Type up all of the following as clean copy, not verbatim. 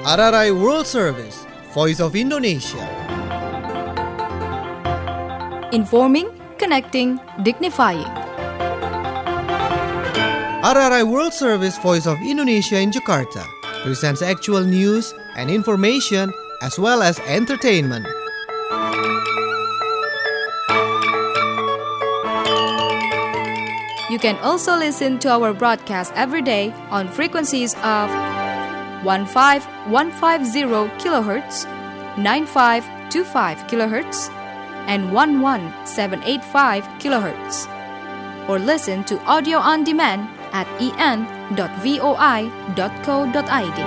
RRI World Service, Voice of Indonesia. Informing, connecting, dignifying. RRI World Service, Voice of Indonesia in Jakarta presents actual news and information as well as entertainment. You can also listen to our broadcast every day on frequencies of 15150 kHz, 9525 kHz, and 11785 kHz. Or listen to audio on demand at en.voi.co.id.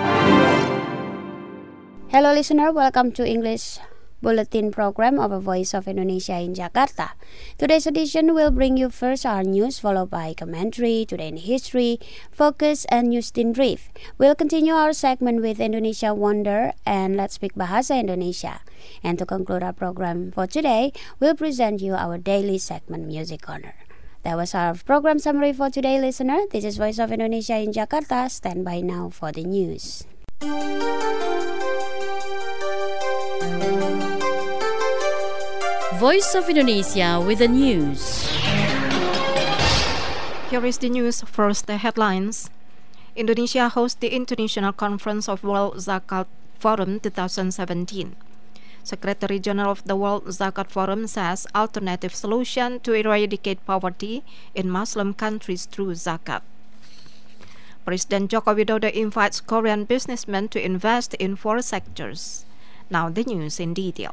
Hello listener, welcome to English Bulletin program of a Voice of Indonesia in Jakarta. Today's edition will bring you first our news, followed by commentary, today in history, focus, and news in brief. We'll continue our segment with Indonesia Wonder and Let's Speak Bahasa Indonesia. And to conclude our program for today, we'll present you our daily segment Music Corner. That was our program summary for today, listener. This is Voice of Indonesia in Jakarta. Stand by now for the news. Voice of Indonesia with the news. Here is the news. First, the headlines. Indonesia hosts the International Conference of World Zakat Forum 2017. Secretary General of the World Zakat Forum says alternative solution to eradicate poverty in Muslim countries through zakat. President Joko Widodo invites Korean businessmen to invest in 4 sectors. Now the news in detail.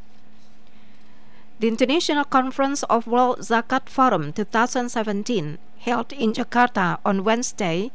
The International Conference of World Zakat Forum 2017 held in Jakarta on Wednesday,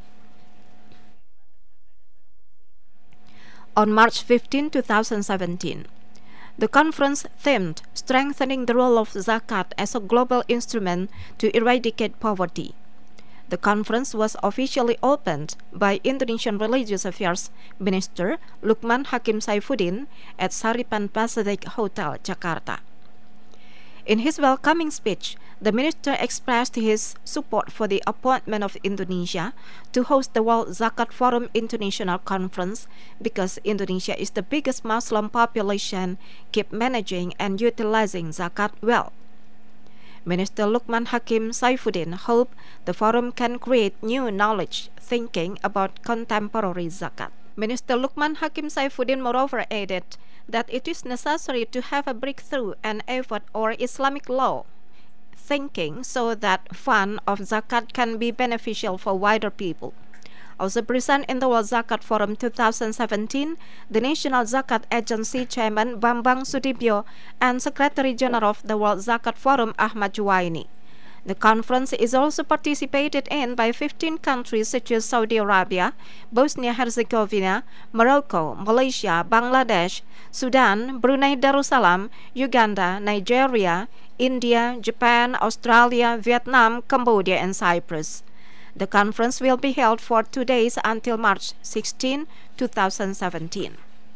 on March 15, 2017. The conference themed Strengthening the Role of Zakat as a Global Instrument to Eradicate Poverty. The conference was officially opened by Indonesian Religious Affairs Minister Lukman Hakim Saifuddin at Saripan Pacific Hotel, Jakarta. In his welcoming speech, the minister expressed his support for the appointment of Indonesia to host the World Zakat Forum International Conference because Indonesia is the biggest Muslim population, keep managing and utilizing zakat well. Minister Lukman Hakim Saifuddin hoped the forum can create new knowledge thinking about contemporary zakat. Minister Lukman Hakim Saifuddin moreover added that it is necessary to have a breakthrough and effort or Islamic law thinking so that fund of zakat can be beneficial for wider people. Also present in the World Zakat Forum 2017, the National Zakat Agency Chairman Bambang Sudibyo and Secretary General of the World Zakat Forum Ahmad Juwaini. The conference is also participated in by 15 countries such as Saudi Arabia, Bosnia-Herzegovina, Morocco, Malaysia, Bangladesh, Sudan, Brunei Darussalam, Uganda, Nigeria, India, Japan, Australia, Vietnam, Cambodia, and Cyprus. The conference will be held for 2 days until March 16, 2017.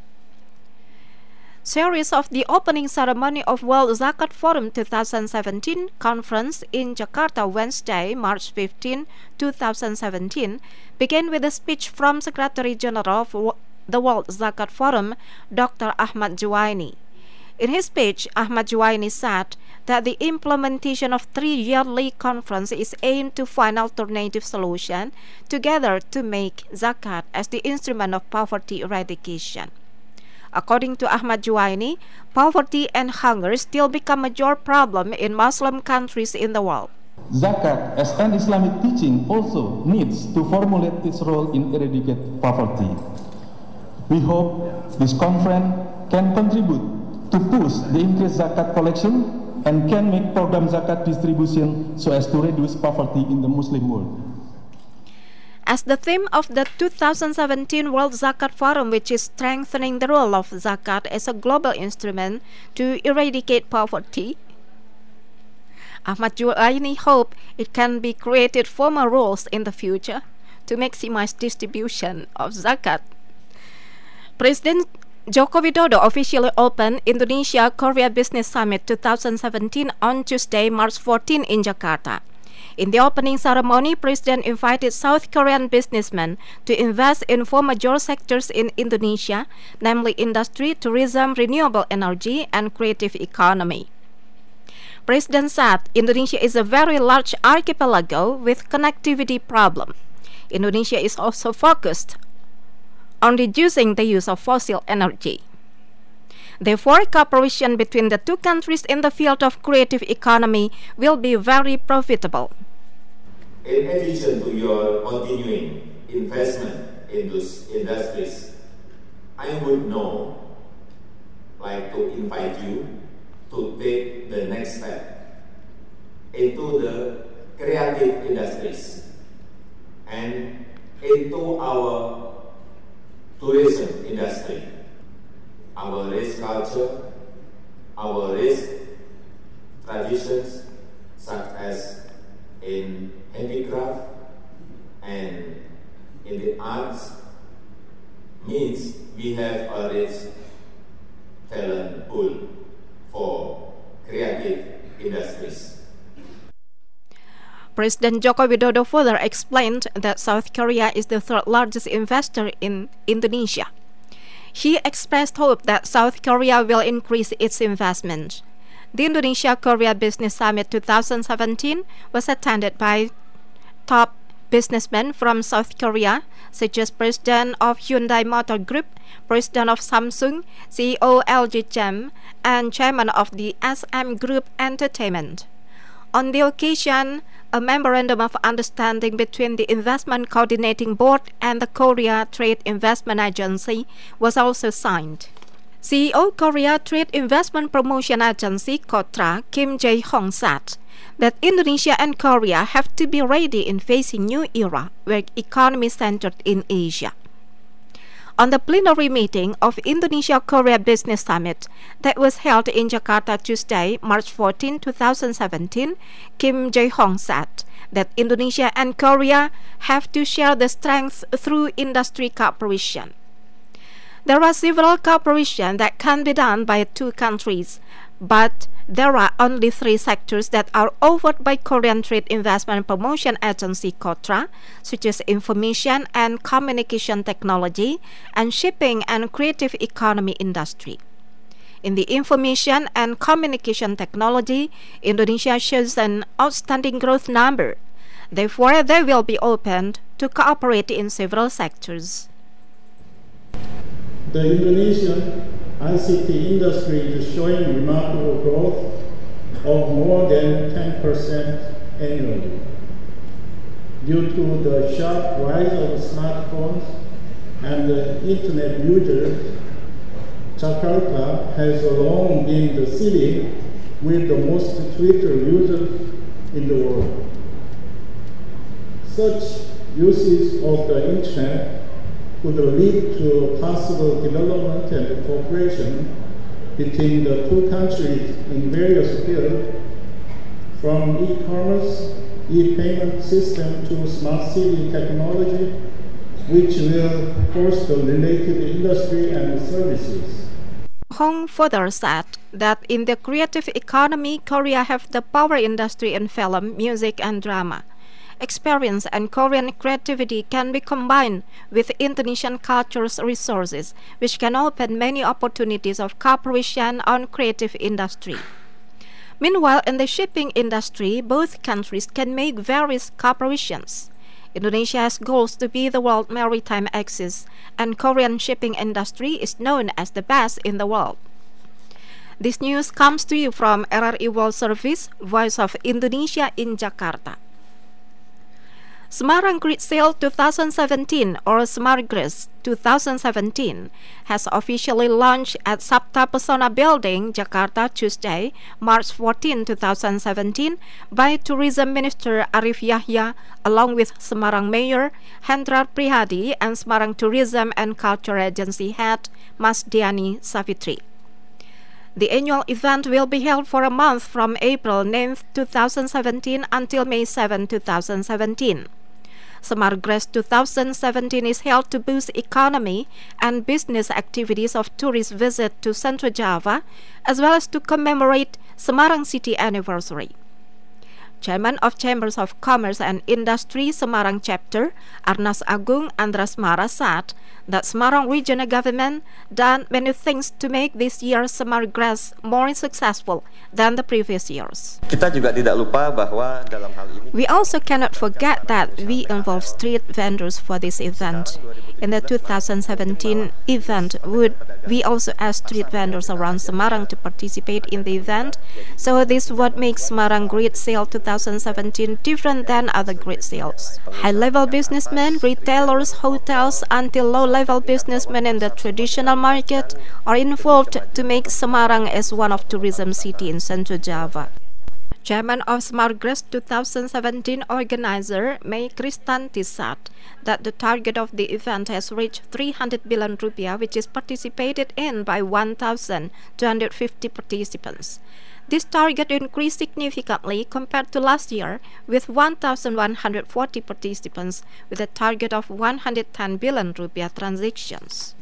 Series of the opening ceremony of World Zakat Forum 2017 conference in Jakarta Wednesday, March 15, 2017 began with a speech from Secretary General of the World Zakat Forum, Dr. Ahmad Juwaini. In his speech, Ahmad Juwaini said that the implementation of 3 yearly conference is aimed to find alternative solution together to make zakat as the instrument of poverty eradication. According to Ahmad Juwaini, poverty and hunger still become a major problem in Muslim countries in the world. Zakat as an Islamic teaching also needs to formulate its role in eradicate poverty. We hope this conference can contribute to push the increased zakat collection and can make program zakat distribution so as to reduce poverty in the Muslim world. As the theme of the 2017 World Zakat Forum, which is strengthening the role of zakat as a global instrument to eradicate poverty, Ahmad Juwaini hoped it can be created formal rules in the future to maximize distribution of zakat. President Joko Widodo officially opened Indonesia-Korea Business Summit 2017 on Tuesday, March 14 in Jakarta. In the opening ceremony, President invited South Korean businessmen to invest in four major sectors in Indonesia, namely industry, tourism, renewable energy, and creative economy. President said Indonesia is a very large archipelago with connectivity problem. Indonesia is also focused on reducing the use of fossil energy. Therefore, cooperation between the two countries in the field of creative economy will be very profitable. In addition to your continuing investment in those industries, I would now like to invite you to take the next step into the creative industries and into our tourism industry, our race culture, our race traditions, such as in handicraft and in the arts, means we have a rich talent pool for creative industries. President Joko Widodo further explained that South Korea is the third largest investor in Indonesia. He expressed hope that South Korea will increase its investment. The Indonesia-Korea Business Summit 2017 was attended by top businessmen from South Korea, such as President of Hyundai Motor Group, President of Samsung, CEO LG Chem, and Chairman of the SM Group Entertainment. On the occasion, a memorandum of understanding between the Investment Coordinating Board and the Korea Trade Investment Agency was also signed. CEO Korea Trade Investment Promotion Agency KOTRA Kim Jae-hong said that Indonesia and Korea have to be ready in facing new era where economy centered in Asia. On the plenary meeting of Indonesia-Korea Business Summit that was held in Jakarta Tuesday, March 14, 2017, Kim Jae-hong said that Indonesia and Korea have to share the strengths through industry cooperation. There are several cooperation that can be done by two countries, but there are only three sectors that are offered by Korean Trade Investment Promotion Agency KOTRA, such as information and communication technology and shipping and creative economy industry. In the information and communication technology, Indonesia shows an outstanding growth number. Therefore, they will be opened to cooperate in several sectors. The Indonesian ICT industry is showing remarkable growth of more than 10% annually. Due to the sharp rise of smartphones and the internet users, Jakarta has long been the city with the most Twitter users in the world. Such uses of the internet could lead to possible development and cooperation between the two countries in various fields, from e-commerce, e-payment system to smart city technology, which will foster related industry and services. Hong further said that in the creative economy, Korea have the power industry in film, music, and drama. Experience and Korean creativity can be combined with Indonesian culture's resources, which can open many opportunities of cooperation on creative industry. Meanwhile, in the shipping industry, both countries can make various cooperations. Indonesia has goals to be the world maritime axis, and Korean shipping industry is known as the best in the world. This news comes to you from RRI World Service, Voice of Indonesia in Jakarta. Semarang Great Sale 2017 or Semargres 2017 has officially launched at Sabta Pesona Building, Jakarta, Tuesday, March 14, 2017 by Tourism Minister Arif Yahya along with Semarang Mayor Hendrar Prihadi and Semarang Tourism and Culture Agency Head Mas Diani Savitri. The annual event will be held for a month from April 9, 2017 until May 7, 2017. Semargres 2017 is held to boost economy and business activities of tourist visit to Central Java, as well as to commemorate Semarang City anniversary. Chairman of Chambers of Commerce and Industry Semarang Chapter, Arnas Agung Andrasmara, said that Semarang Regional Government done many things to make this year's Semarang more successful than the previous years. Kita juga tidak lupa bahwa dalam hal ini we also cannot forget that we involve street vendors for this event. In the 2017 event, we also asked street vendors around Semarang to participate in the event. So this is what makes Semarang Great Sale 2017 different than other great sales. High-level businessmen, retailers, hotels, until low-level businessmen in the traditional market are involved to make Semarang as one of tourism city in Central Java. Chairman of Semarang 2017 organizer May Kristanti said that the target of the event has reached 300 billion rupiah, which is participated in by 1,250 participants. This target increased significantly compared to last year, with 1,140 participants, with a target of 110 billion rupiah transactions.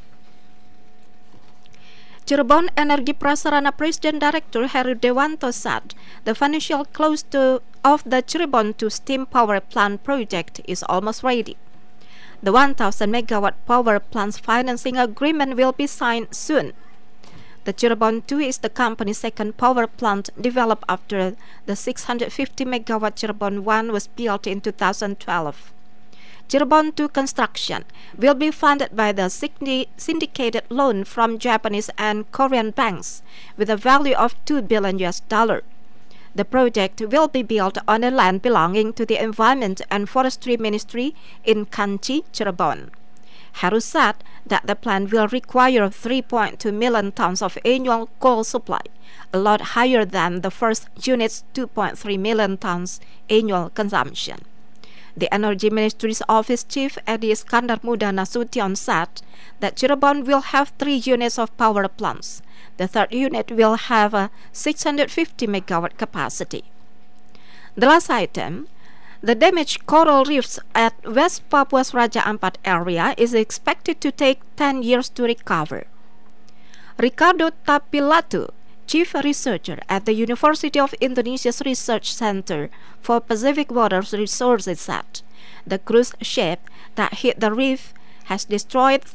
Cirebon Energi Prasarana President Director Heru Dewanto said the financial close of the Cirebon 2 steam power plant project is almost ready. The 1,000 megawatt power plant's financing agreement will be signed soon. The Cirebon 2 is the company's second power plant developed after the 650 megawatt Cirebon 1 was built in 2012. Cirebon 2 construction will be funded by the syndicated loan from Japanese and Korean banks with a value of $2 billion. The project will be built on a land belonging to the Environment and Forestry Ministry in Kanchi, Cirebon. Heru said that the plant will require 3.2 million tons of annual coal supply, a lot higher than the first unit's 2.3 million tons annual consumption. The Energy Ministry's Office Chief Edi Iskandar Muda Nasution said that Cirebon will have 3 units of power plants. The third unit will have a 650 megawatt capacity. The last item, the damaged coral reefs at West Papua's Raja Ampat area is expected to take 10 years to recover. Ricardo Tapilatu, Chief Researcher at the University of Indonesia's Research Center for Pacific Waters Resources, said the cruise ship that hit the reef has destroyed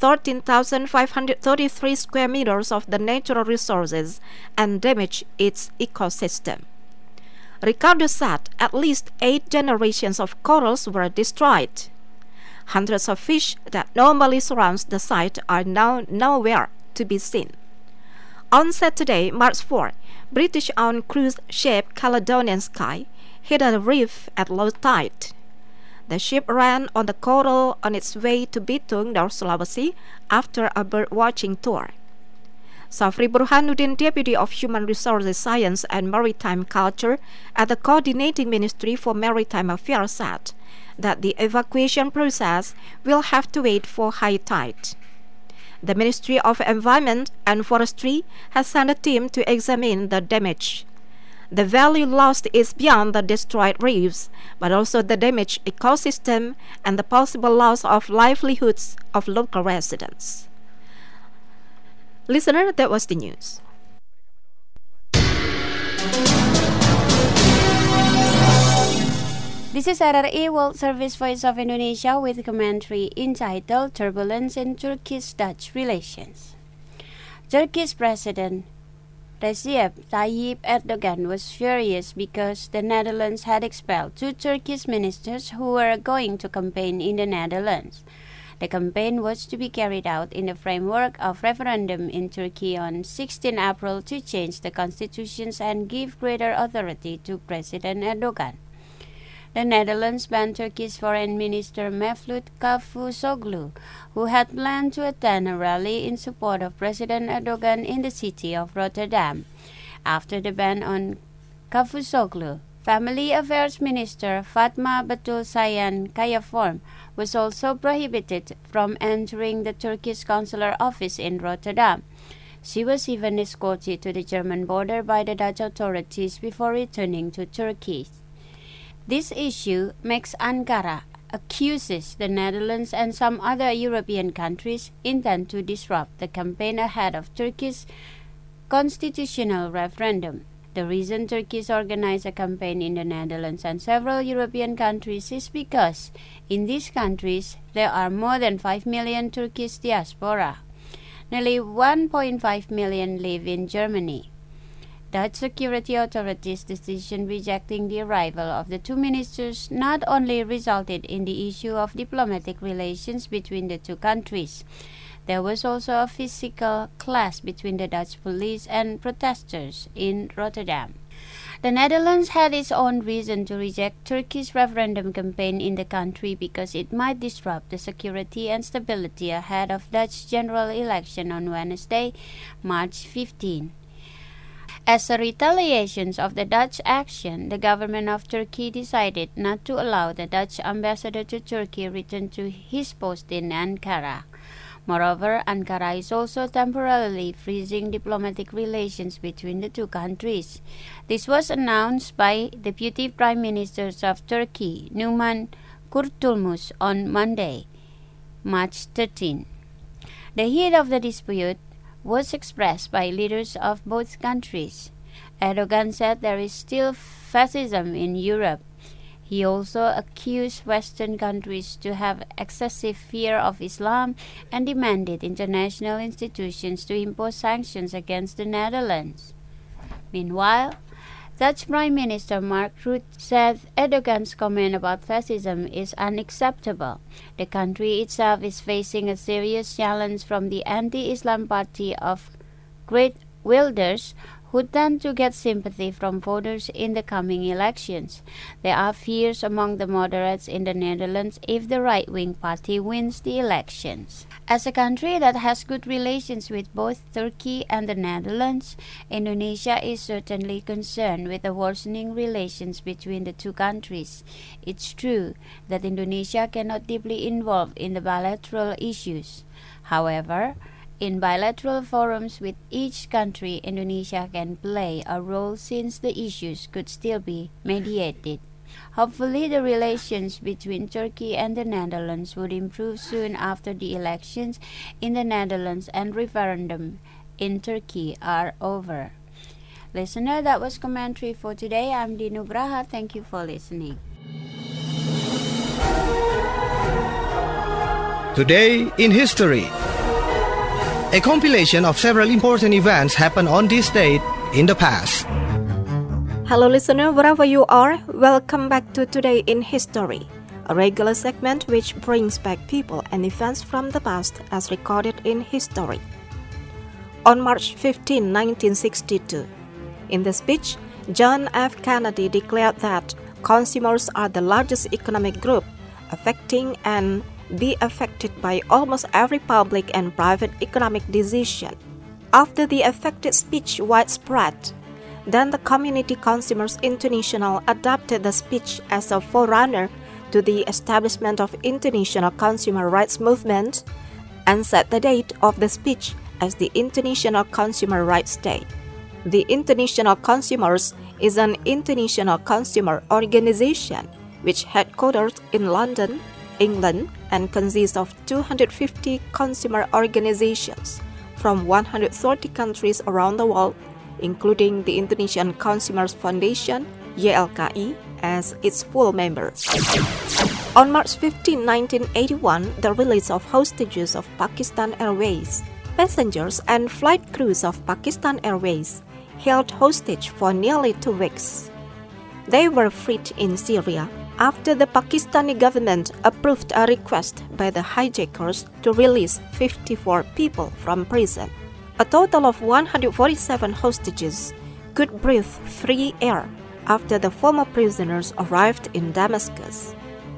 13,533 square meters of the natural resources and damaged its ecosystem. Ricardo said at least 8 generations of corals were destroyed. Hundreds of fish that normally surround the site are now nowhere to be seen. On Saturday, March 4, British-owned cruise ship Caledonian Sky hit a reef at low tide. The ship ran on the coral on its way to Bitung, North Sulawesi, after a bird-watching tour. Safri Burhanuddin, Deputy of Human Resources Science and Maritime Culture at the Coordinating Ministry for Maritime Affairs, said that the evacuation process will have to wait for high tide. The Ministry of Environment and Forestry has sent a team to examine the damage. The value lost is beyond the destroyed reefs, but also the damaged ecosystem and the possible loss of livelihoods of local residents. Listener, that was the news. This is RRI World Service Voice of Indonesia with commentary entitled Turbulence in Turkish-Dutch Relations. Turkish President Recep Tayyip Erdogan was furious because the Netherlands had expelled 2 Turkish ministers who were going to campaign in the Netherlands. The campaign was to be carried out in the framework of referendum in Turkey on 16 April to change the constitutions and give greater authority to President Erdogan. The Netherlands banned Turkish Foreign Minister Mevlut Cavusoglu, who had planned to attend a rally in support of President Erdogan in the city of Rotterdam. After the ban on Cavusoglu, Family Affairs Minister Fatma Betul Sayan Kayaform was also prohibited from entering the Turkish consular office in Rotterdam. She was even escorted to the German border by the Dutch authorities before returning to Turkey. This issue makes Ankara accuses the Netherlands and some other European countries intend to disrupt the campaign ahead of Turkey's constitutional referendum. The reason Turkey organized a campaign in the Netherlands and several European countries is because in these countries there are more than 5 million Turkish diaspora. Nearly 1.5 million live in Germany. Dutch security authorities' decision rejecting the arrival of the two ministers not only resulted in the issue of diplomatic relations between the two countries. There was also a physical clash between the Dutch police and protesters in Rotterdam. The Netherlands had its own reason to reject Turkey's referendum campaign in the country because it might disrupt the security and stability ahead of Dutch general election on Wednesday, March 15. As a retaliation of the Dutch action, the government of Turkey decided not to allow the Dutch ambassador to Turkey return to his post in Ankara. Moreover, Ankara is also temporarily freezing diplomatic relations between the two countries. This was announced by Deputy Prime Ministers of Turkey, Numan Kurtulmuş, on Monday, March 13. The heat of the dispute was expressed by leaders of both countries. Erdogan said there is still fascism in Europe. He also accused Western countries to have excessive fear of Islam and demanded international institutions to impose sanctions against the Netherlands. Meanwhile, Dutch Prime Minister Mark Rutte said Erdogan's comment about fascism is unacceptable. The country itself is facing a serious challenge from the anti-Islam party of Geert Wilders, who tend to get sympathy from voters in the coming elections. There are fears among the moderates in the Netherlands if the right-wing party wins the elections. As a country that has good relations with both Turkey and the Netherlands, Indonesia is certainly concerned with the worsening relations between the two countries. It's true that Indonesia cannot deeply involve in the bilateral issues. However, in bilateral forums with each country, Indonesia can play a role since the issues could still be mediated. Hopefully, the relations between Turkey and the Netherlands would improve soon after the elections in the Netherlands and referendum in Turkey are over. Listener, that was commentary for today. I'm Dinu Braha. Thank you for listening. Today in History. A compilation of several important events happened on this date in the past. Hello listener, wherever you are, welcome back to Today in History, a regular segment which brings back people and events from the past as recorded in history. On March 15, 1962, in the speech, John F. Kennedy declared that consumers are the largest economic group affecting and be affected by almost every public and private economic decision. After the affected speech widespread, then the Community Consumers International adopted the speech as a forerunner to the establishment of International Consumer Rights Movement and set the date of the speech as the International Consumer Rights Day. The International Consumers is an international consumer organization which headquartered in London, England, and consists of 250 consumer organizations from 130 countries around the world, including the Indonesian Consumers Foundation, YLKI, as its full member. On March 15, 1981, the release of hostages of Pakistan Airways. Passengers and flight crews of Pakistan Airways held hostage for nearly 2 weeks. They were freed in Syria after the Pakistani government approved a request by the hijackers to release 54 people from prison. A total of 147 hostages could breathe free air after the former prisoners arrived in Damascus.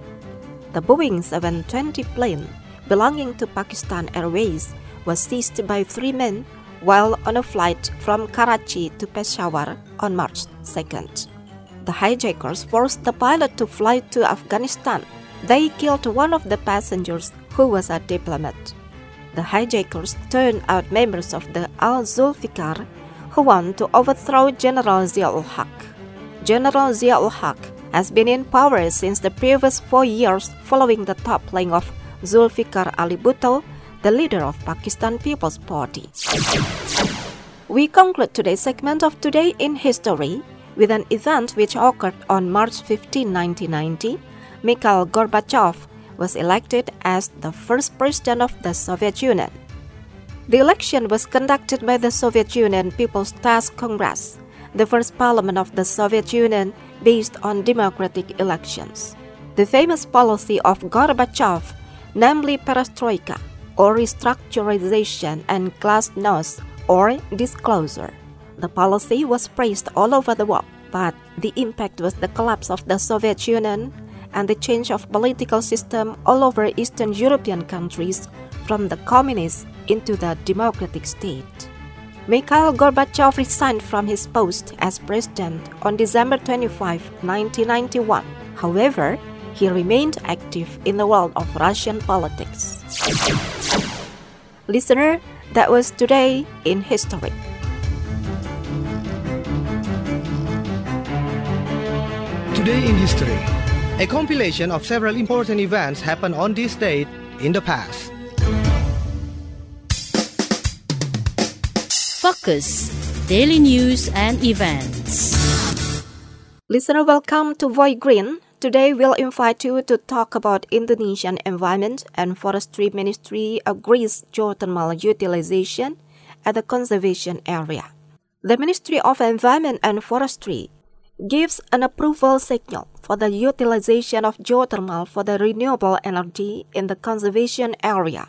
The Boeing 720 plane belonging to Pakistan Airways was seized by 3 men while on a flight from Karachi to Peshawar on March 2nd. The hijackers forced the pilot to fly to Afghanistan. They killed one of the passengers who was a diplomat. The hijackers turned out members of the Al-Zulfikar who want to overthrow General Zia-ul-Haq. General Zia-ul-Haq has been in power since the previous 4 years following the toppling of Zulfikar Ali Bhutto, the leader of Pakistan People's Party. We conclude today's segment of Today in History with an event which occurred on March 15, 1990. Mikhail Gorbachev was elected as the first president of the Soviet Union. The election was conducted by the Soviet Union People's Task Congress, the first parliament of the Soviet Union based on democratic elections. The famous policy of Gorbachev, namely perestroika, or restructurization, and glasnost, or disclosure. The policy was praised all over the world, but the impact was the collapse of the Soviet Union and the change of political system all over Eastern European countries from the communist into the democratic state. Mikhail Gorbachev resigned from his post as president on December 25, 1991. However, he remained active in the world of Russian politics. Listener, that was Today in History. Today in History, a compilation of several important events happened on this date in the past. Focus, daily news and events. Listener, welcome to Voice Green. Today we'll invite you to talk about Indonesian Environment and Forestry Ministry agrees geothermal utilization at the conservation area. The Ministry of Environment and Forestry gives an approval signal for the utilization of geothermal for the renewable energy in the conservation area.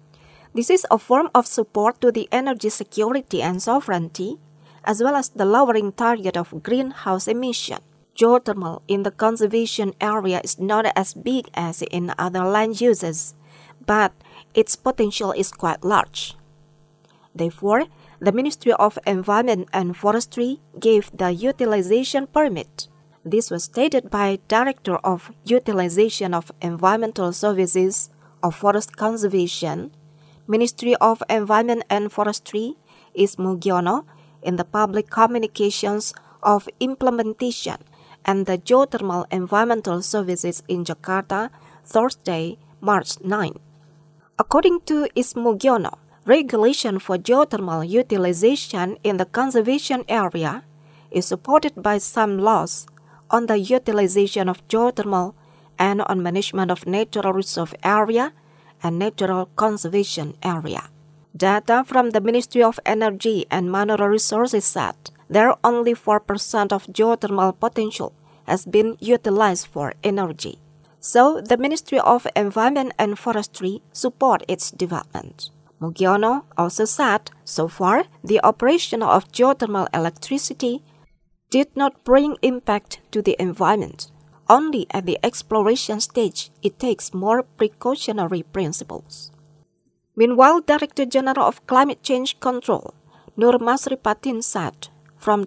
This is a form of support to the energy security and sovereignty, as well as the lowering target of greenhouse emission. Geothermal in the conservation area is not as big as in other land uses, but its potential is quite large. Therefore, the Ministry of Environment and Forestry gave the utilization permit. This was stated by Director of Utilization of Environmental Services of Forest Conservation, Ministry of Environment and Forestry, Ismu Giono, in the Public Communications of Implementation and the Geothermal Environmental Services in Jakarta, Thursday, March 9. According to Ismu Giono, regulation for geothermal utilization in the conservation area is supported by some laws on the utilization of geothermal and on management of natural reserve area and natural conservation area. Data from the Ministry of Energy and Mineral Resources said there only 4% of geothermal potential has been utilized for energy. So, the Ministry of Environment and Forestry support its development. Mugiono also said, so far, the operation of geothermal electricity did not bring impact to the environment. Only at the exploration stage, it takes more precautionary principles. Meanwhile, Director General of Climate Change Control, Nur Masripatin, said from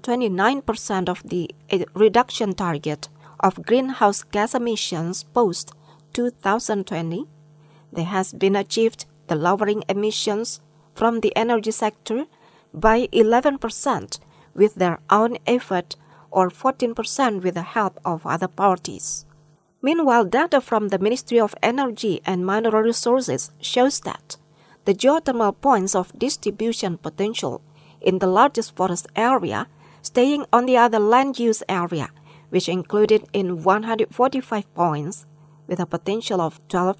29% of the reduction target of greenhouse gas emissions post-2020, there has been achieved the lowering emissions from the energy sector by 11% with their own effort or 14% with the help of other parties. Meanwhile, data from the Ministry of Energy and Mineral Resources shows that the geothermal points of distribution potential in the largest forest area staying on the other land use area, which included in 145 points with a potential of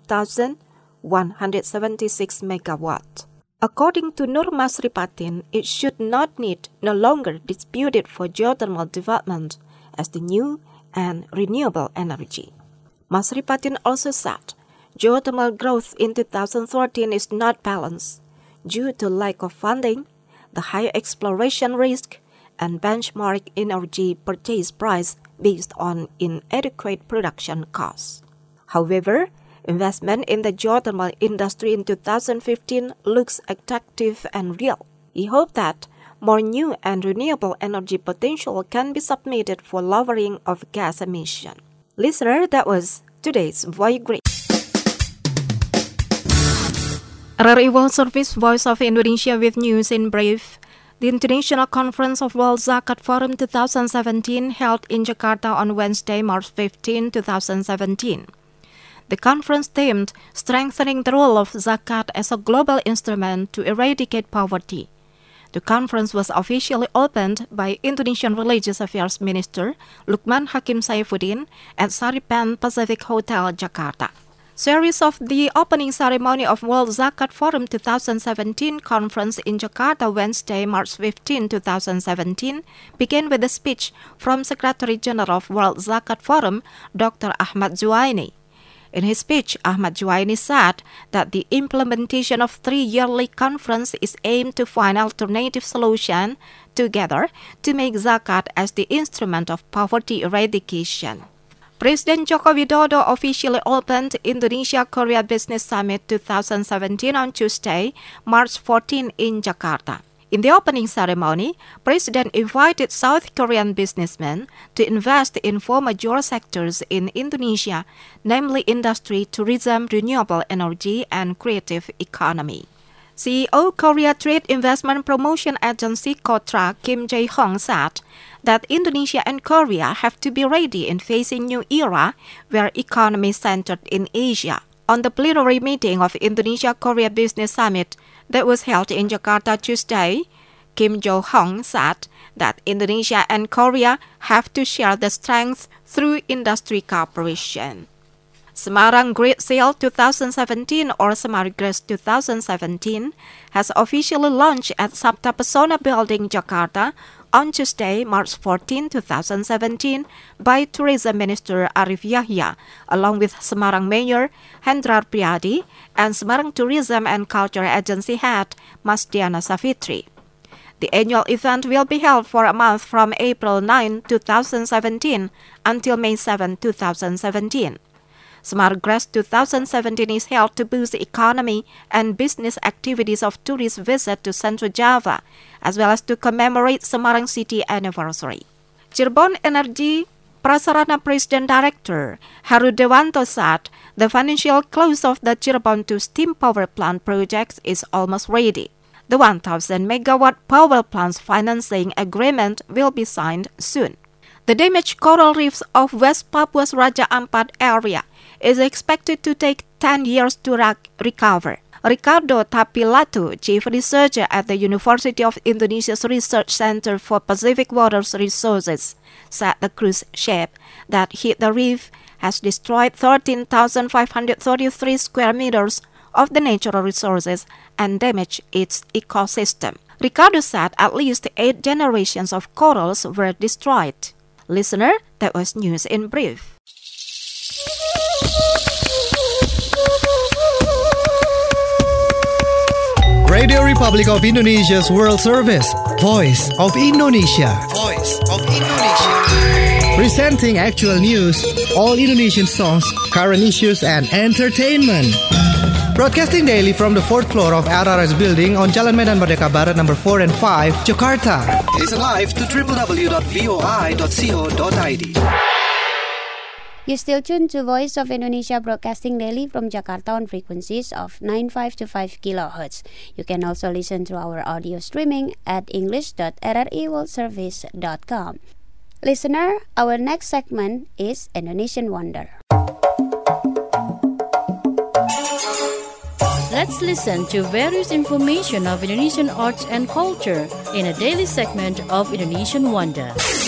12,176 megawatt. According to Nur Masripatin, it should no longer disputed for geothermal development as the new and renewable energy. Masripatin also said geothermal growth in 2013 is not balanced due to lack of funding, the high exploration risk, and benchmark energy purchase price based on inadequate production costs. However, investment in the geothermal industry in 2015 looks attractive and real. He hopes that more new and renewable energy potential can be submitted for lowering of gas emission. Listener, that was today's Voice Green. RRI World Service, Voice of Indonesia with news in brief. The International Conference of World Zakat Forum 2017 held in Jakarta on Wednesday, March 15, 2017. The conference themed Strengthening the Role of Zakat as a Global Instrument to Eradicate Poverty. The conference was officially opened by Indonesian Religious Affairs Minister Lukman Hakim Saifuddin at Saripan Pacific Hotel, Jakarta. Series of the opening ceremony of World Zakat Forum 2017 conference in Jakarta Wednesday, March 15, 2017 began with a speech from Secretary General of World Zakat Forum, Dr. Ahmad Zuaini. In his speech, Ahmad Zuaini said that the implementation of 3 yearly conference is aimed to find alternative solution together to make zakat as the instrument of poverty eradication. President Joko Widodo officially opened Indonesia-Korea Business Summit 2017 on Tuesday, March 14 in Jakarta. In the opening ceremony, President invited South Korean businessmen to invest in 4 major sectors in Indonesia, namely industry, tourism, renewable energy, and creative economy. CEO Korea Trade Investment Promotion Agency KOTRA Kim Jae-hong said that Indonesia and Korea have to be ready in facing new era where economy centered in Asia. On the plenary meeting of Indonesia-Korea Business Summit that was held in Jakarta Tuesday, Kim Jae-hong said that Indonesia and Korea have to share the strength through industry cooperation. Semarang Great Sale 2017 or Semargres 2017 has officially launched at Sabta Pesona Building, Jakarta on Tuesday, March 14, 2017 by Tourism Minister Arif Yahya along with Semarang Mayor Hendrar Priadi and Semarang Tourism and Culture Agency Head Masdiana Savitri. The annual event will be held for a month from April 9, 2017 until May 7, 2017. Semargres 2017 is held to boost the economy and business activities of tourist visit to Central Java, as well as to commemorate Semarang City anniversary. Cirebon Energy Prasarana President Director Heru Dewanto said the financial close of the Cirebon 2 steam power plant project is almost ready. The 1,000 megawatt power plant's financing agreement will be signed soon. The damaged coral reefs of West Papua's Raja Ampat area is expected to take 10 years to recover. Ricardo Tapilatu, chief researcher at the University of Indonesia's Research Center for Pacific Waters Resources, said the cruise ship that hit the reef has destroyed 13,533 square meters of the natural resources and damaged its ecosystem. Ricardo said at least 8 generations of corals were destroyed. Listener, that was news in brief. Radio Republic of Indonesia's World Service, Voice of Indonesia. Voice of Indonesia. Presenting actual news, all Indonesian songs, current issues, and entertainment. Broadcasting daily from the 4th floor of RRS Building on Jalan Medan Merdeka Barat number 4 and 5, Jakarta. Listen live to www.voi.co.id. You still tuned to Voice of Indonesia broadcasting daily from Jakarta on frequencies of 95 to 5 kHz. You can also listen to our audio streaming at english.rriworldservice.com. Listener, our next segment is Indonesian Wonder. Let's listen to various information of Indonesian arts and culture in a daily segment of Indonesian Wonder.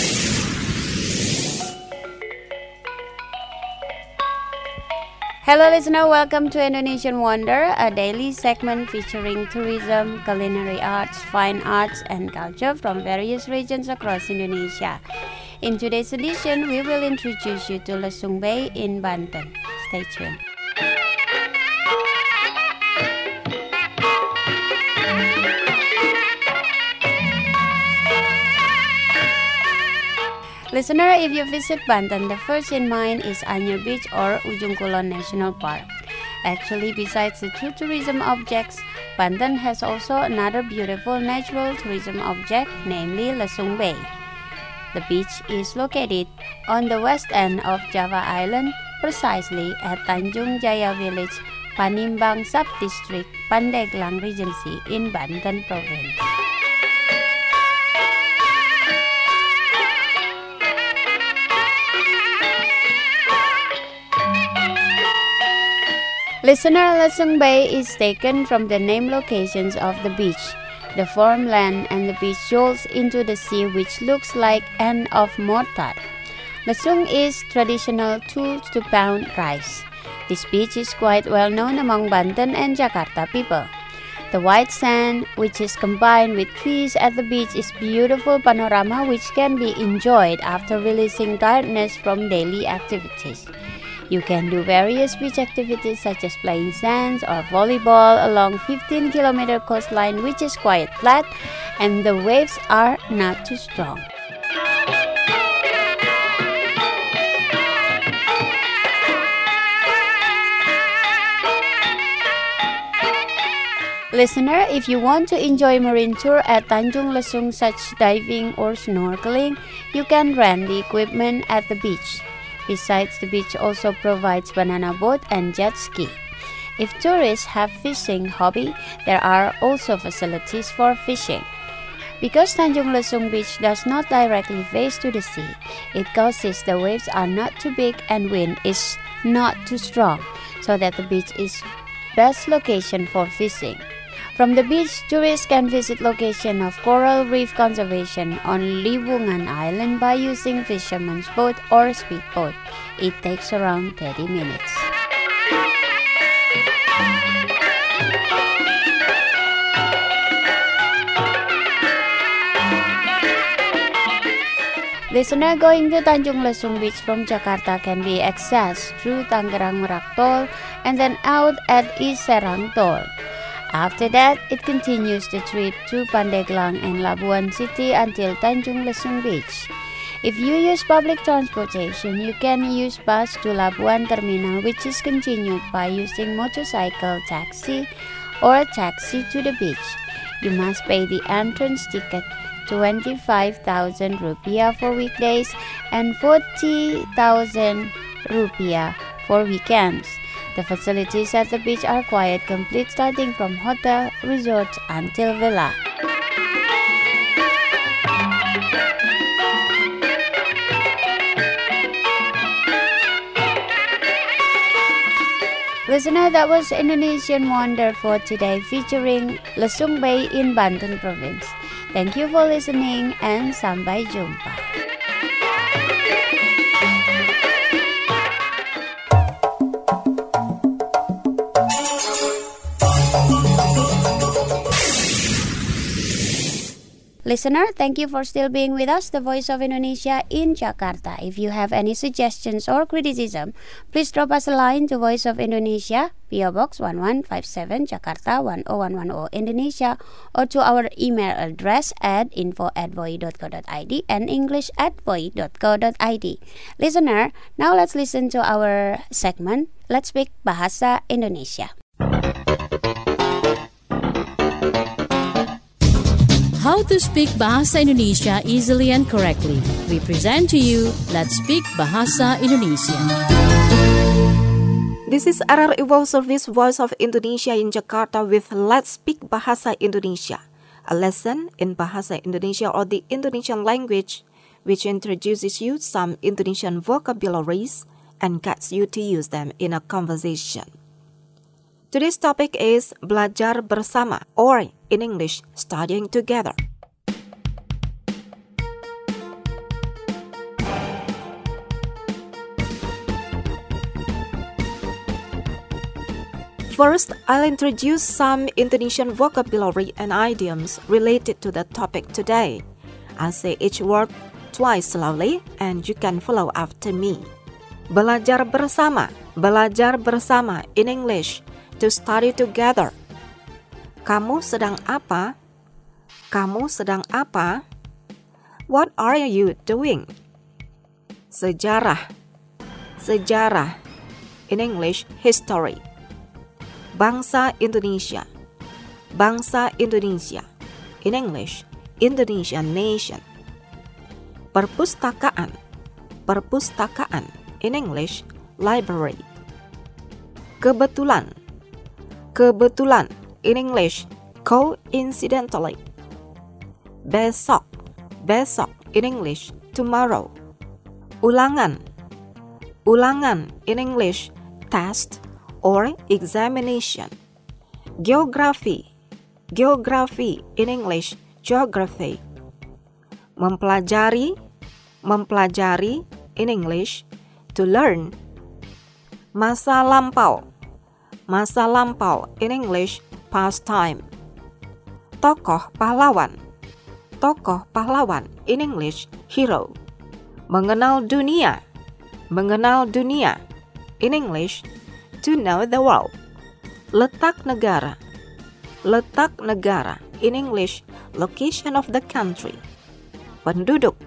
Hello listener, welcome to Indonesian Wonder, a daily segment featuring tourism, culinary arts, fine arts, and culture from various regions across Indonesia. In today's edition, we will introduce you to Lesung Bay in Banten. Stay tuned. Listener, if you visit Banten, the first in mind is Anyer Beach or Ujung Kulon National Park. Actually, besides the two tourism objects, Banten has also another beautiful natural tourism object, namely Lesung Bay. The beach is located on the west end of Java Island, precisely at Tanjung Jaya Village, Panimbang Sub-District, Pandeglang Regency in Banten Province. Listener, Lesung Bay is taken from the name locations of the beach. The firm land and the beach jolts into the sea, which looks like an of mortar. Lesung is traditional tool to pound rice. This beach is quite well known among Banten and Jakarta people. The white sand, which is combined with trees at the beach, is beautiful panorama which can be enjoyed after releasing tiredness from daily activities. You can do various beach activities such as playing sands or volleyball along 15-kilometer coastline, which is quite flat and the waves are not too strong. Listener, if you want to enjoy marine tour at Tanjung Lesung such diving or snorkeling, you can rent the equipment at the beach. Besides, the beach also provides banana boat and jet ski. If tourists have fishing hobby, there are also facilities for fishing. Because Tanjung Lesung Beach does not directly face to the sea, it causes the waves are not too big and wind is not too strong, so that the beach is best location for fishing. From the beach, tourists can visit location of coral reef conservation on Libungan Island by using fisherman's boat or speedboat. It takes around 30 minutes. Listener, going to Tanjung Lesung Beach from Jakarta can be accessed through Tangerang Merak Toll and then out at East Serang Toll. After that, it continues the trip to Pandeglang and Labuan City until Tanjung Lesung Beach. If you use public transportation, you can use bus to Labuan Terminal, which is continued by using motorcycle taxi or taxi to the beach. You must pay the entrance ticket, 25,000 rupiah for weekdays and 40,000 rupiah for weekends. The facilities at the beach are quite complete, starting from hotel, resort until villa. Listener, that was Indonesian Wonder for today, featuring Lesung Bay in Banten Province. Thank you for listening and sampai jumpa. Listener, thank you for still being with us, the Voice of Indonesia in Jakarta. If you have any suggestions or criticism, please drop us a line to Voice of Indonesia, PO Box 1157, Jakarta 10110, Indonesia, or to our email address at info@voi.co.id and english@voi.co.id. Listener, now let's listen to our segment, Let's Speak Bahasa Indonesia. How to speak Bahasa Indonesia easily and correctly. We present to you Let's Speak Bahasa Indonesia. This is RRI World Service Voice of Indonesia in Jakarta with Let's Speak Bahasa Indonesia, a lesson in Bahasa Indonesia or the Indonesian language which introduces you some Indonesian vocabularies and guides you to use them in a conversation. Today's topic is belajar bersama, or in English, studying together. First, I'll introduce some Indonesian vocabulary and idioms related to the topic today. I'll say each word twice slowly and you can follow after me. Belajar bersama in English, to study together. Kamu sedang apa? Kamu sedang apa? What are you doing? Sejarah. In English, history. Bangsa Indonesia. In English, Indonesian nation. Perpustakaan. In English, library. Kebetulan. In English, coincidentally. Besok. In English, tomorrow. Ulangan. In English, test or examination. Geography. Geography, in English, geography. Mempelajari, in English, to learn. Masa lampau, in English, past time. Tokoh pahlawan, in English, hero. Mengenal dunia, in English, to know the world. Letak negara, in English, location of the country. Penduduk,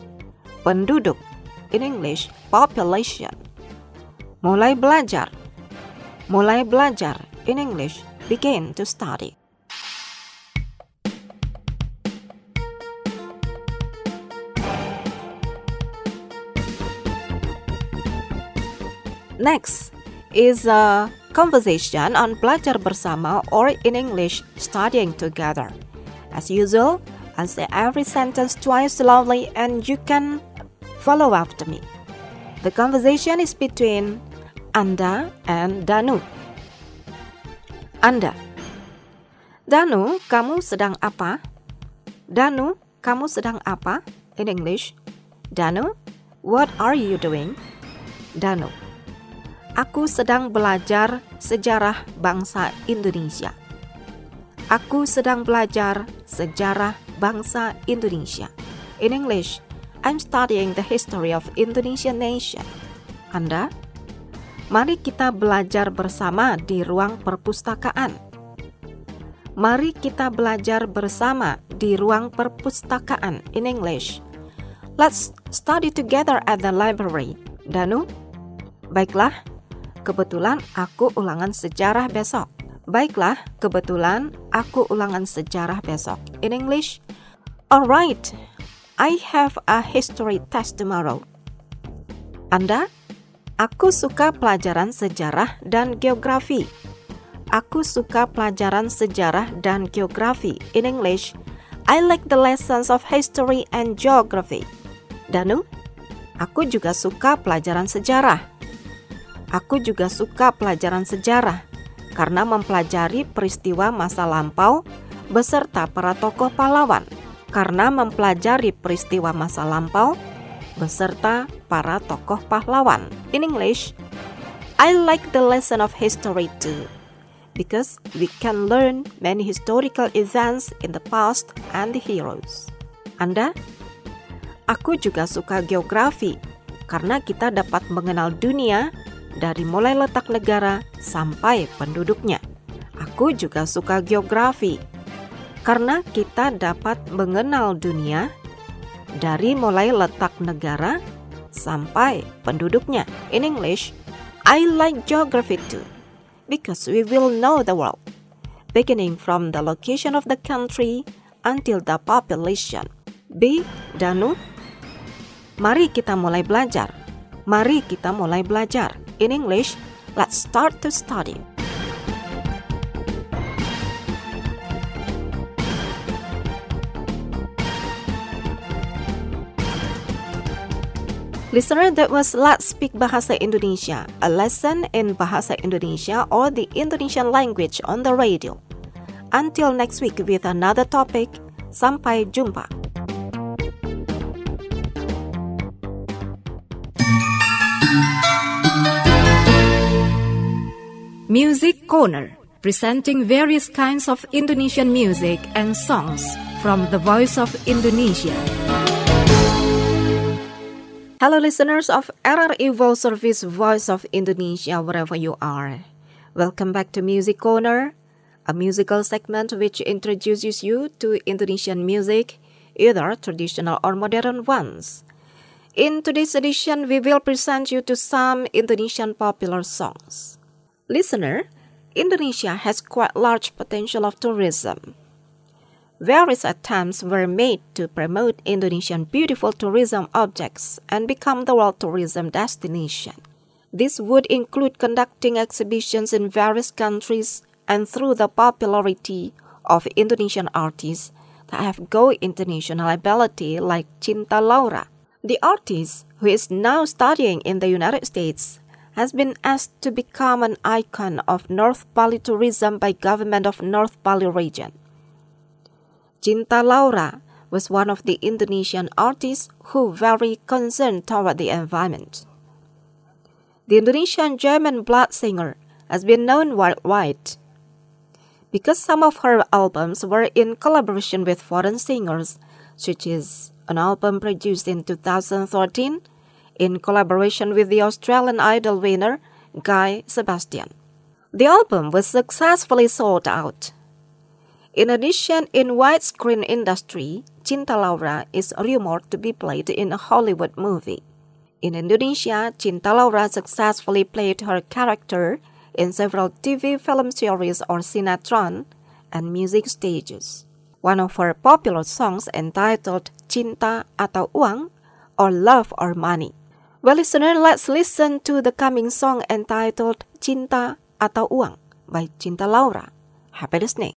in English, population. Mulai belajar, in English, begin to study. Next is a conversation on belajar bersama, or in English, studying together. As usual, I'll say every sentence twice slowly and you can follow after me. The conversation is between Anda and Danu. Anda. Danu, kamu sedang apa? In English, Danu, what are you doing? Danu. Aku sedang belajar sejarah bangsa Indonesia. In English, I'm studying the history of Indonesian nation. Anda? Mari kita belajar bersama di ruang perpustakaan. In English, let's study together at the library. Danu? Baiklah. Kebetulan aku ulangan sejarah besok. In English, alright, I have a history test tomorrow. Anda? Aku suka pelajaran sejarah dan geografi. In English, I like the lessons of history and geography. Danu? Aku juga suka pelajaran sejarah. Karena mempelajari peristiwa masa lampau beserta para tokoh pahlawan. In English, I like the lesson of history too, because we can learn many historical events in the past and the heroes. Anda? Aku juga suka geografi, karena kita dapat mengenal dunia dari mulai letak negara sampai penduduknya. Aku juga suka geografi, karena kita dapat mengenal dunia dari mulai letak negara sampai penduduknya. In English, I like geography too, because we will know the world, beginning from the location of the country until the population. B. Danu? Mari kita mulai belajar. In English, let's start to study. Listener, that was Let's Speak Bahasa Indonesia, a lesson in Bahasa Indonesia or the Indonesian language on the radio. Until next week with another topic, sampai jumpa. Music Corner, presenting various kinds of Indonesian music and songs from the Voice of Indonesia. Hello listeners of RRI World Service Voice of Indonesia, wherever you are. Welcome back to Music Corner, a musical segment which introduces you to Indonesian music, either traditional or modern ones. In today's edition, we will present you to some Indonesian popular songs. Listener, Indonesia has quite large potential of tourism. Various attempts were made to promote Indonesian beautiful tourism objects and become the world tourism destination. This would include conducting exhibitions in various countries and through the popularity of Indonesian artists that have go international ability like Cinta Laura. The artist, who is now studying in the United States, has been asked to become an icon of North Bali tourism by government of North Bali region. Cinta Laura was one of the Indonesian artists who were very concerned toward the environment. The Indonesian German blood singer has been known worldwide. Because some of her albums were in collaboration with foreign singers, such as an album produced in 2013 in collaboration with the Australian Idol winner Guy Sebastian. The album was successfully sold out. In addition, in widescreen industry, Cinta Laura is rumored to be played in a Hollywood movie. In Indonesia, Cinta Laura successfully played her character in several TV film series or sinetron and music stages. One of her popular songs entitled Cinta atau Uang or Love or Money. Well, listener, let's listen to the coming song entitled Cinta atau Uang by Cinta Laura. Happy listening.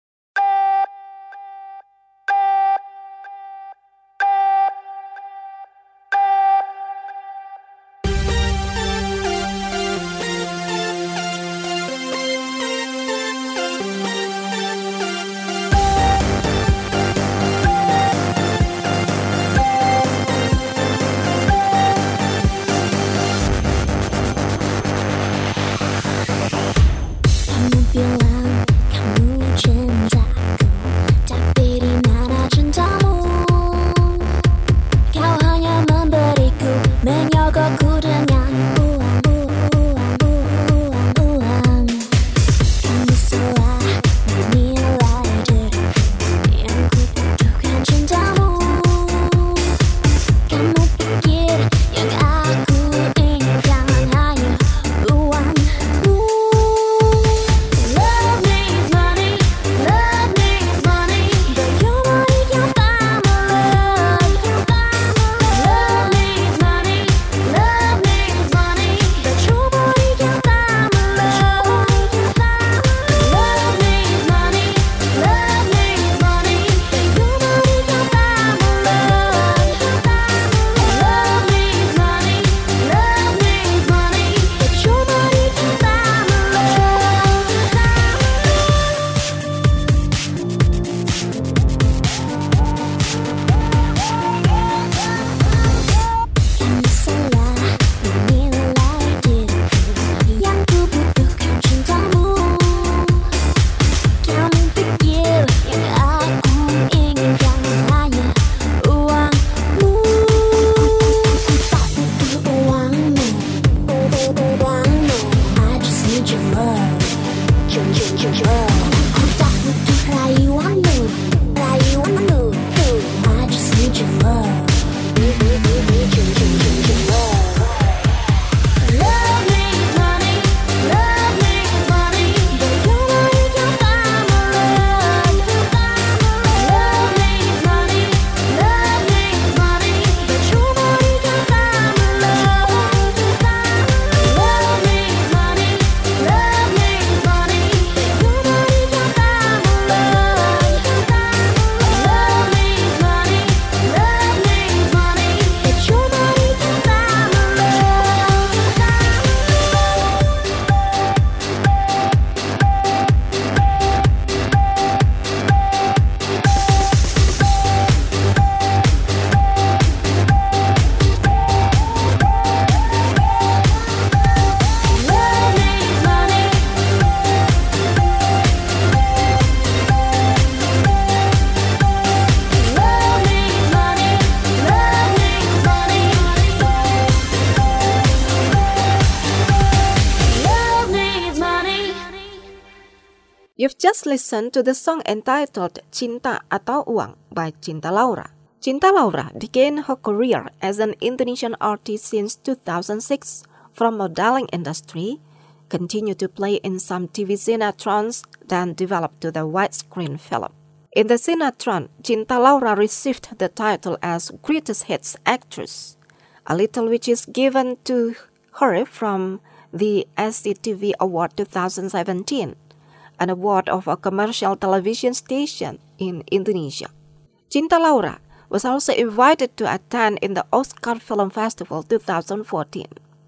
You've just listened to the song entitled Cinta atau Uang by Cinta Laura. Cinta Laura began her career as an Indonesian artist since 2006 from modeling industry, continued to play in some TV cinetrons, then developed to the widescreen film. In the cinetron, Cinta Laura received the title as Greatest Hits Actress, a title which is given to her from the SCTV Award 2017, an award of a commercial television station in Indonesia. Cinta Laura was also invited to attend in the Oscar Film Festival 2014.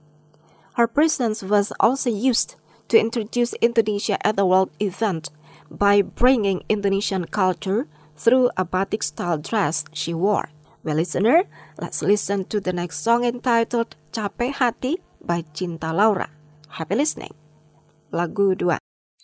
Her presence was also used to introduce Indonesia at the world event by bringing Indonesian culture through a batik-style dress she wore. Well, listener, let's listen to the next song entitled Capek Hati by Cinta Laura. Happy listening. Lagu 2.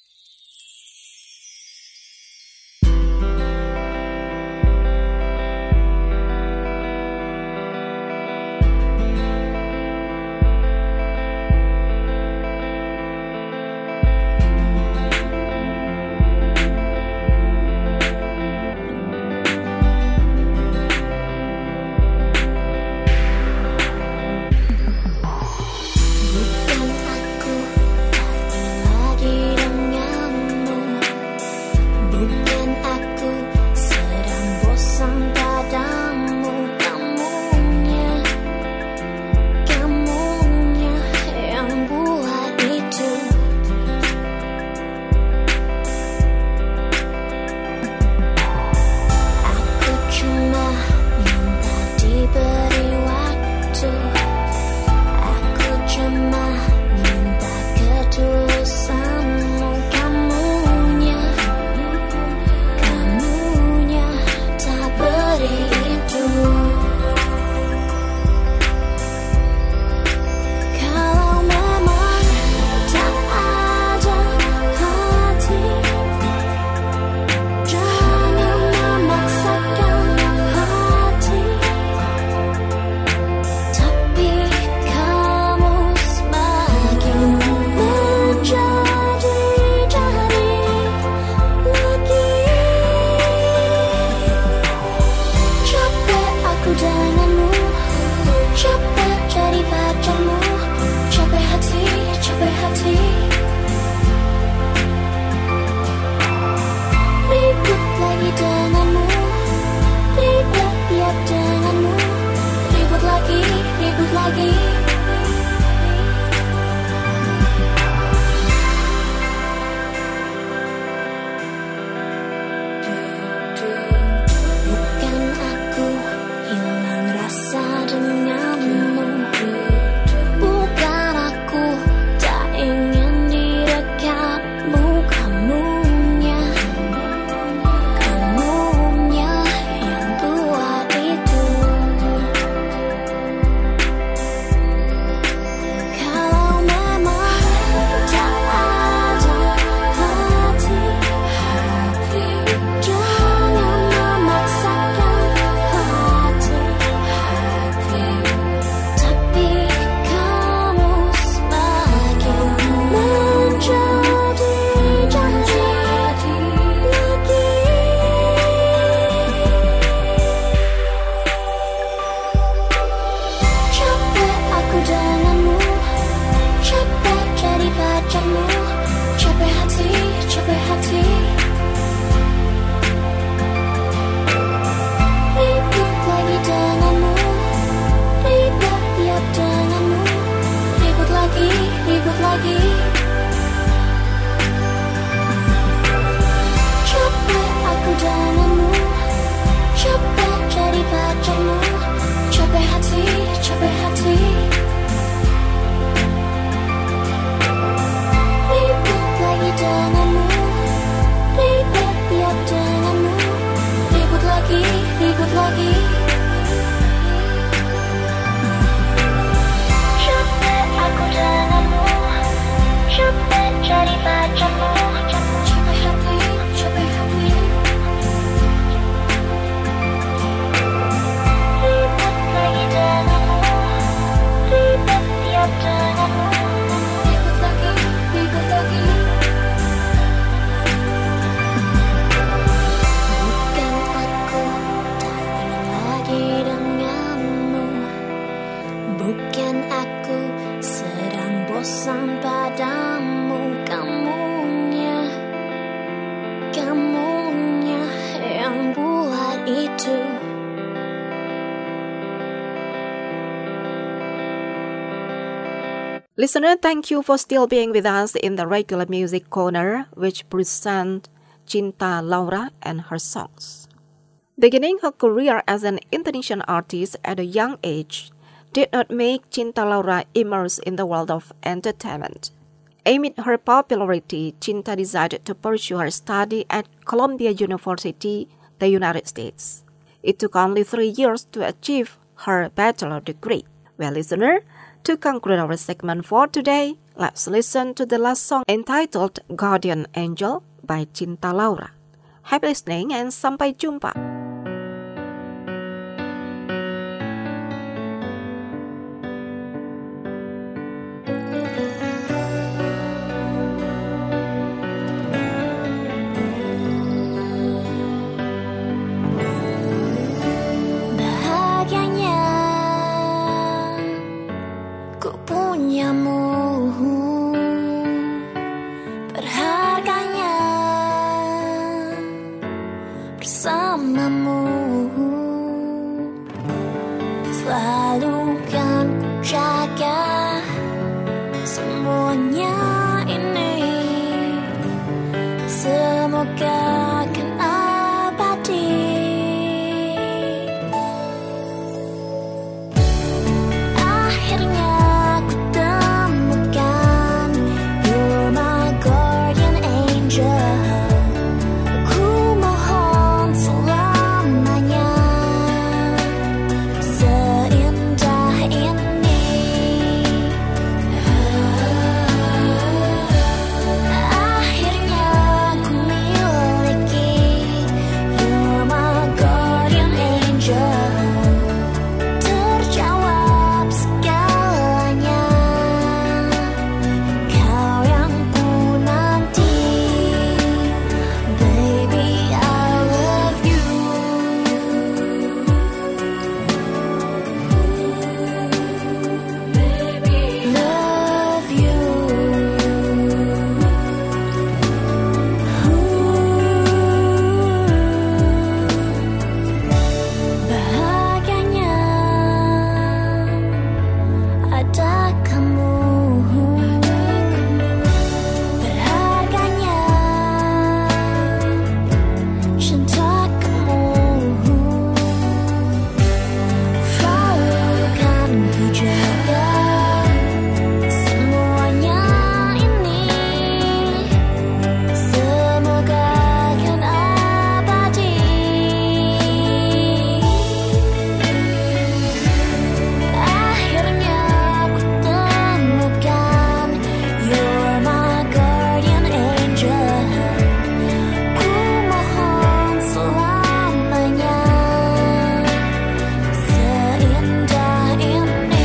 Listener, thank you for still being with us in the regular music corner, which presents Cinta Laura and her songs. Beginning her career as an Indonesian artist at a young age did not make Cinta Laura immerse in the world of entertainment. Amid her popularity, Cinta decided to pursue her study at Columbia University the United States. It took only 3 years to achieve her bachelor degree. Well, listener, to conclude our segment for today, let's listen to the last song entitled Guardian Angel by Cinta Laura. Happy listening and sampai jumpa. Selalu kan ku jaga semuanya ini, semoga kan abadi. Akhirnya ku temukan, you're my guardian angel. Ku mohon selamanya seindah ini. Akhirnya ku miliki, you're my guardian angel. Terjawab segalanya, kau yang ku nanti. Baby, I love you. Baby, love you. Bahagianya ada kamu, berharganya cinta kamu. Selalu kan ku jaga semuanya ini, semoga kan abadi. Akhirnya ku temukan, you're my guardian angel. Ku mohon selamanya seindah ini.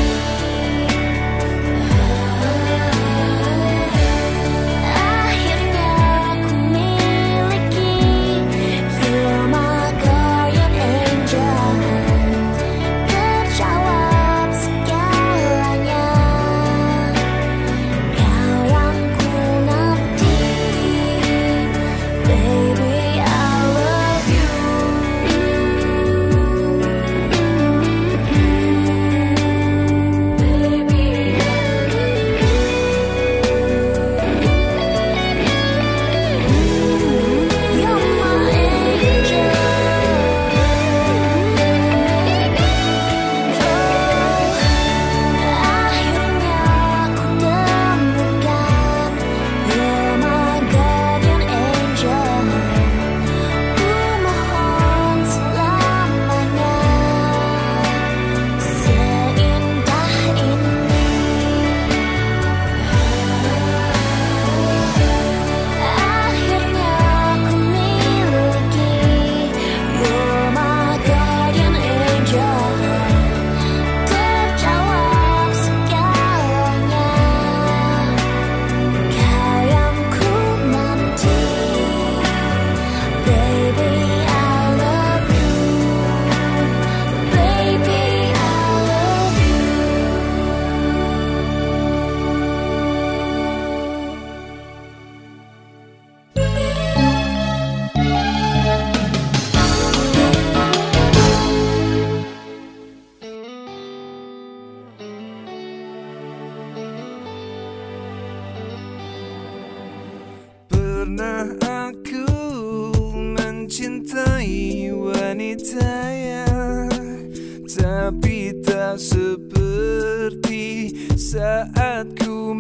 Akhirnya ku miliki, you're my guardian angel. Terjawab segalanya, kau yang ku nanti. Baby, I love you. Baby, you're my angel. Akhirnya ku temukan, you're my guardian angel. Ku mohon selamanya seindah ini. Akhirnya ku miliki, you're my guardian angel. Terjawab segalanya, kau yang ku nanti. Baby, I love you. Baby, I love you. Pernah aku mencintai wanita yang tapi tak seperti saat ku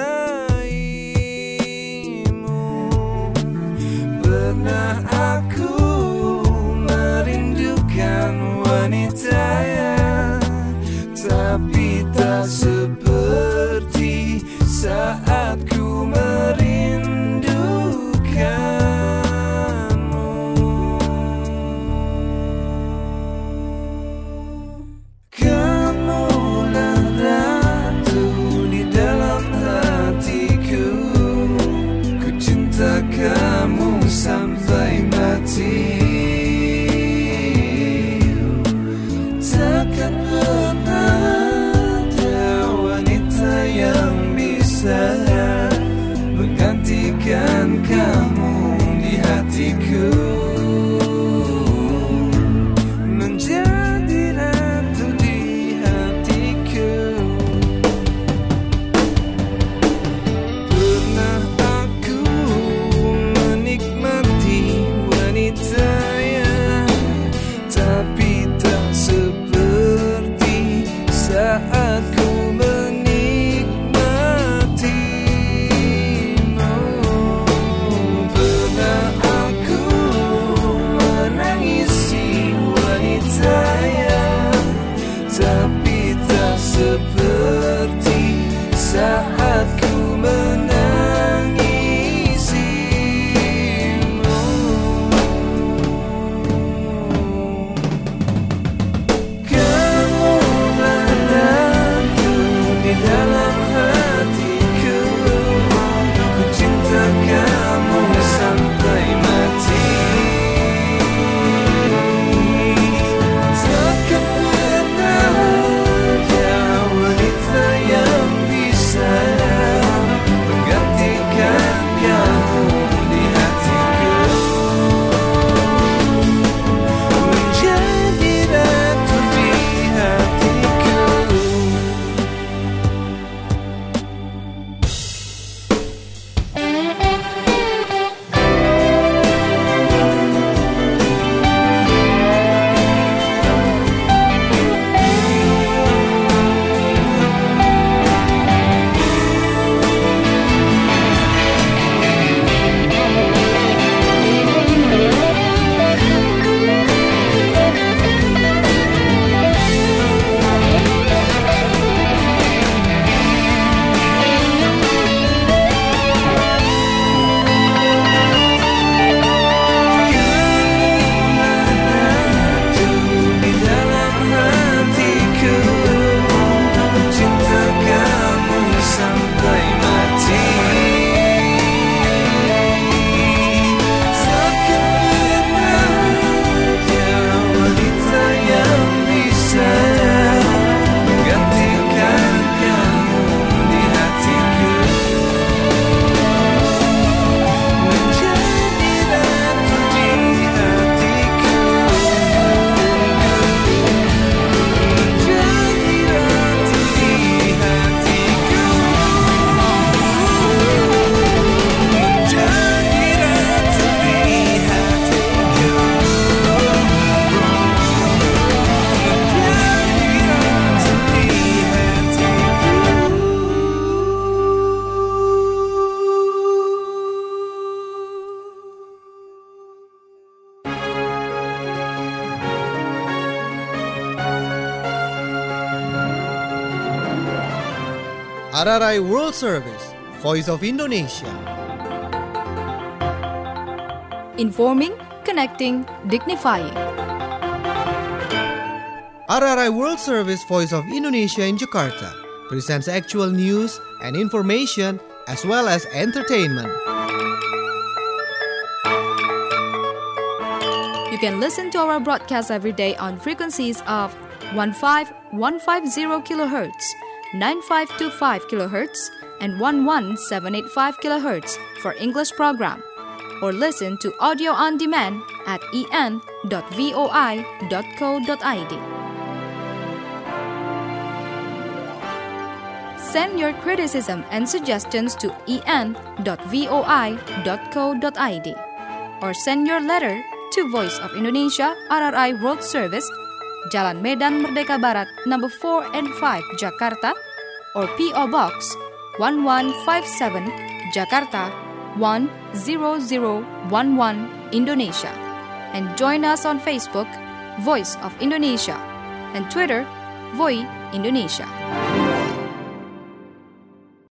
mencintaimu. Pernah aku wanita tapi tak seperti saat ku merindukanmu. Kamulah ratu di dalam hatiku, ku cinta kamu sampai mati. Takkan pernah ada wanita yang bisa menggantikan kamu di hatiku, menjadi ratu di hatiku. Pernah aku menikmati wanita yang tapi tak seperti saat ku menikmatimu. Pernah aku menangisi wanita yang tapi tak seperti saat ku menangisimu. Kamulah ratu di dalam hatiku, ku cinta kamu sampai mati. Takkan pernah ada wanita yang bisa menggantikan kamu di hatiku, menjadi ratu di hatiku. Di dalam hatiku, ku cinta kamu sampai mati. Takkan pernah ada wanita yang bisa menggantikan kamu di hatiku, menjadi ratu di hatiku, menjadi ratu di hatiku, menjadi ratu di hatiku, RRI World Service, Voice of Indonesia. Informing, connecting, dignifying. RRI World Service, Voice of Indonesia in Jakarta presents actual news and information as well as entertainment. You can listen to our broadcast every day on frequencies of 15150 kHz, 9525 kHz, and 11785 kHz for English program, or listen to audio on demand at en.voi.co.id. Send your criticism and suggestions to en.voi.co.id or send your letter to Voice of Indonesia RRI World Service, Jalan Medan Merdeka Barat, number 4 and 5, Jakarta, or P.O. Box 1157, Jakarta 10011, Indonesia. And join us on Facebook, Voice of Indonesia, and Twitter, Voi Indonesia.